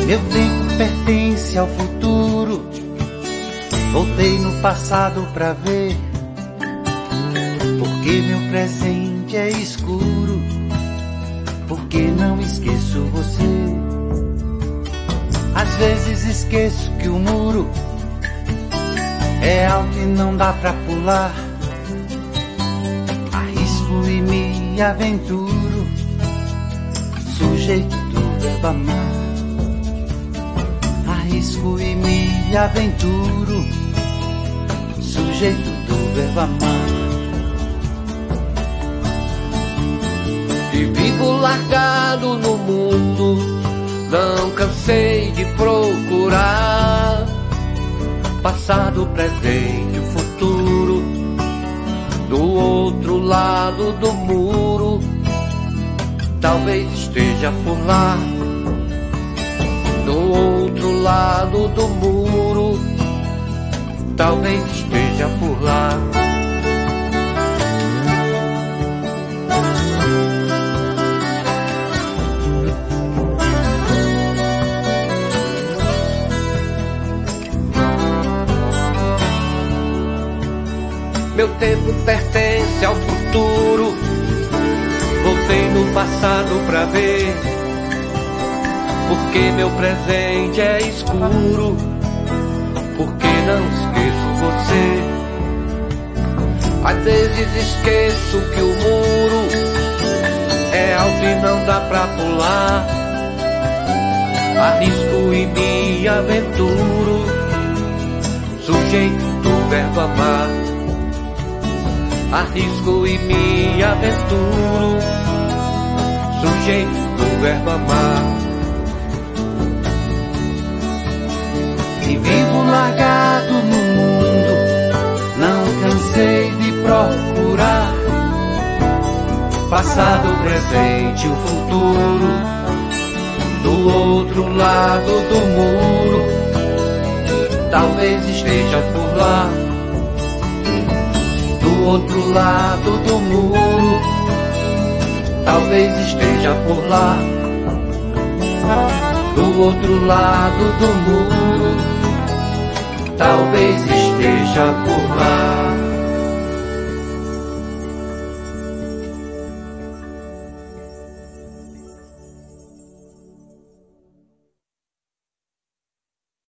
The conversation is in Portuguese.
Meu tempo pertence ao futuro. Voltei no passado pra ver, porque meu presente é escuro, porque não esqueço você. Às vezes esqueço que o muro é alto e não dá pra pular. Arrisco e me aventuro, sujeito do verbo amar. Arrisco e me aventuro, sujeito do verbo amar. E vivo largado no mundo, não cansei de procurar. Passado, presente, o futuro, do outro lado do muro, talvez esteja por lá. Do outro lado do muro, talvez esteja por lá. Meu tempo pertence ao futuro. Voltei no passado pra ver, porque meu presente é escuro, porque não esqueço você. Às vezes esqueço que o muro é alto e não dá pra pular. Arrisco e me aventuro, sujeito do verbo amar. Arrisco e me aventuro, sujeito do verbo amar. E vivo largado no mundo, não cansei de procurar. Passado, presente, o futuro, do outro lado do muro, talvez esteja por lá. Do outro lado do muro, talvez esteja por lá. Do outro lado do muro, talvez esteja por lá.